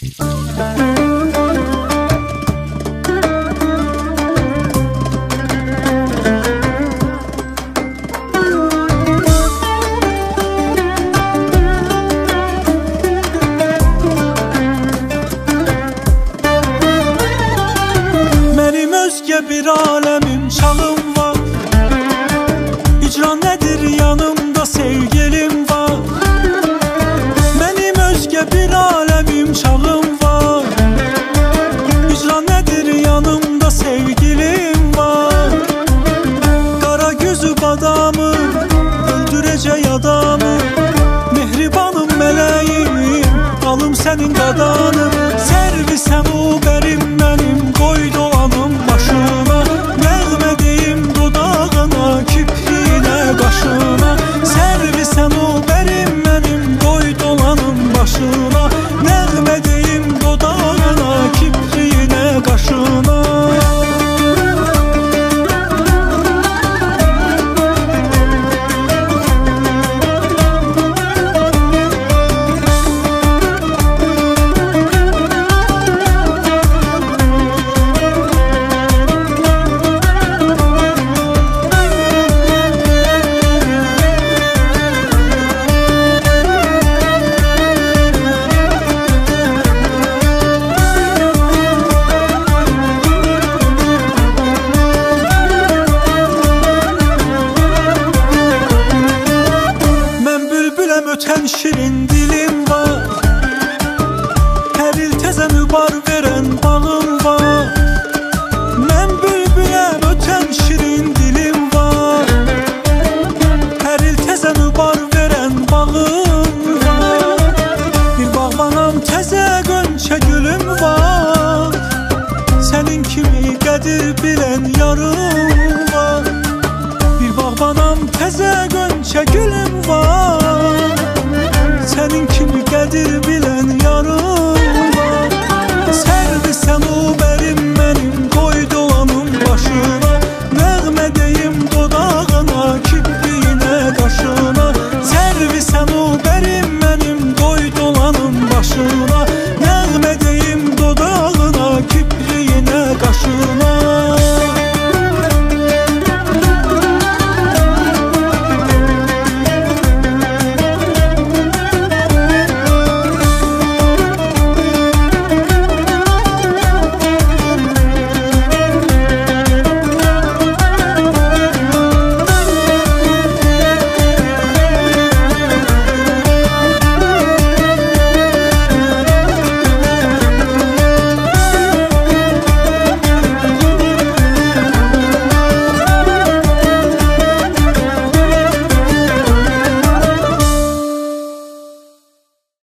Mənim özgə bir aləmim, çağım var. Hicran nədir yanımda, sevgilim var. Mənim özgə bir aləmim, çağım var. Hicran nədir yanımda, sevgilim var. Qara gözü badamı, öldürəcək adamı. Mehribanım, mələyim, alım sənin qadanım. Servisəm o bərim mənim, qoy dolanım başına. Nəğmə deyim dodağına, kipriyinə, qaşına. Servisəm o bərim mənim, qoy dolanım başına. Nəğmə deyim dodağına, kipriyinə, qaşına. Ötən şirin dilim var. Hər il təzə mübar verən bağım var. Mən bülbüləm, ötən şirin dilim var. Hər il təzə mübar verən bağım var. Bir bağbanam, təzə qönçə gülüm var. Sənin kimi qədir bilən yarım var. Bir bağbanam, təzə qönçə gülüm var. Sənin kimi qədir bilən yarım var. Servisəm o bərim mənim, qoy dolanım başına. Nəğmə deyim dodağına, kipriyinə, qaşına. Servisəm o bərim mənim, qoy dolanım başına.